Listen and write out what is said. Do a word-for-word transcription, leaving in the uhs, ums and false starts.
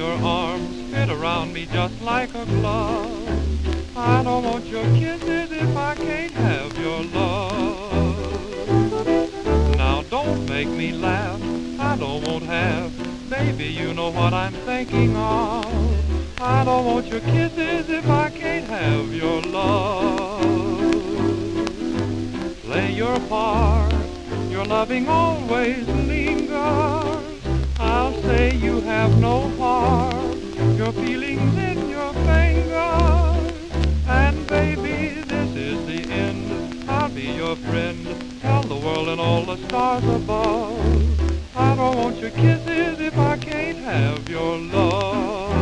your arms fit around me just like a glove. I don't want your kisses if I can't have your love. Now don't make me laugh, I don't want half. Baby, you know what I'm thinking of. I don't want your kisses if I can't have your love. Play your part, your loving always lingers. I'll say you have no heart, your feelings in your fingers. And baby, this is the end, I'll be your friend. Tell the world and all the stars above, I don't want your kisses if I can't have your love.